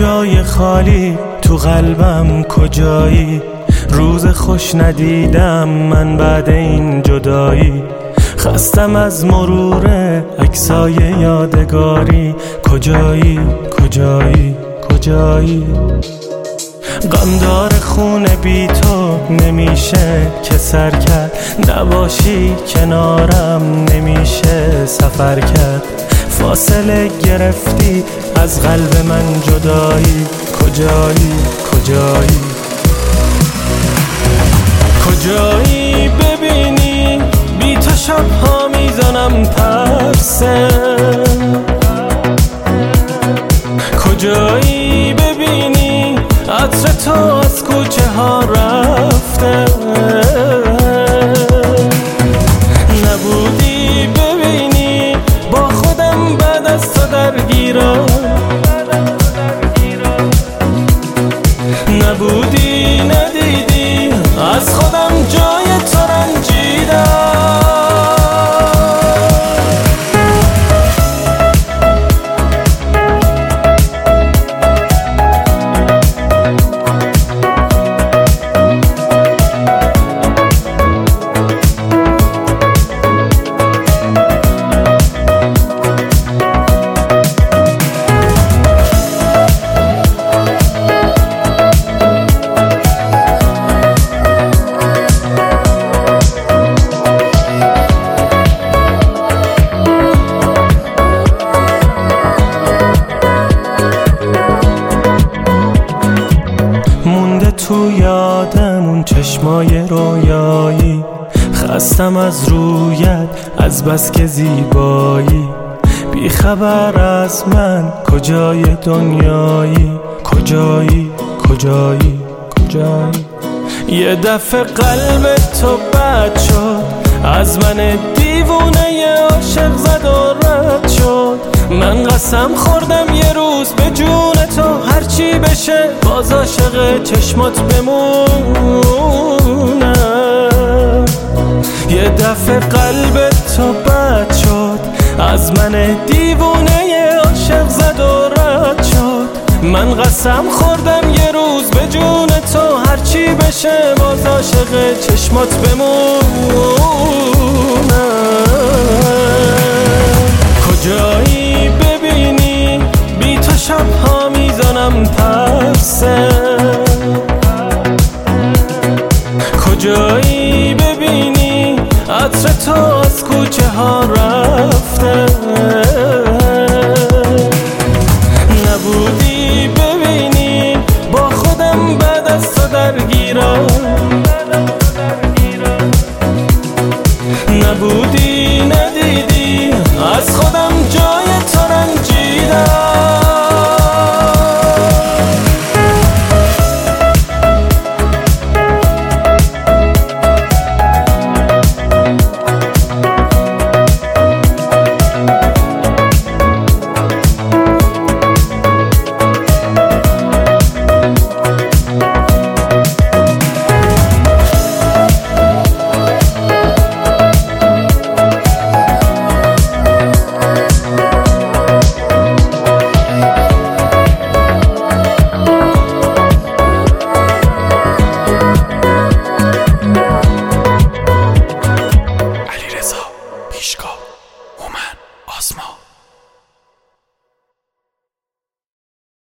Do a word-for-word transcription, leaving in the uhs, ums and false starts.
جای خالی تو قلبم کجایی؟ روز خوش ندیدم من بعد این جدایی. خستم از مرور عکسای یادگاری. کجایی کجایی کجایی؟ غمدار خون بی تو نمیشه که سر کرد، نباشی کنارم نمیشه سفر کرد. فاصله گرفتی از قلب من جدایی. کجایی کجایی کجایی؟ ببینی بی تو شبها میزنم پرسه. کجایی؟ ببینی عطر تو از کوچه ها رفته. نبودی ببینی با خودم بعد از تو درگیرم. نبودی ندیدی از خودم جای تو رنجیدم. تو یادم اون چشمای رویایی. خستم از رویت از بس که زیبایی. بی خبر از من کجای دنیایی؟ کجایی کجایی کجایی؟ یه دفعه قلب تو بد شد، از من دیوونه عاشق زد و رد شد. من قسم خوردم یه روز به جون تو هرچی بشه باز عاشق چشمات بمونم. یه دفعه قلب تو بد شد، از من دیوونه عاشق زد و رد شد. من قسم خوردم یه روز به جون تو هرچی بشه باز عاشق چشمات بمونم. کجایی؟ ببینی بی تو شبها میزنم پرسه. کجایی؟ ببینی عطر تو از کوچه ها رفته. نبودی ببینی با خودم بعد از تو درگیرم. نبودی ندیدی از خودم جای تو رنجیدم. پیشگاه هومن آسما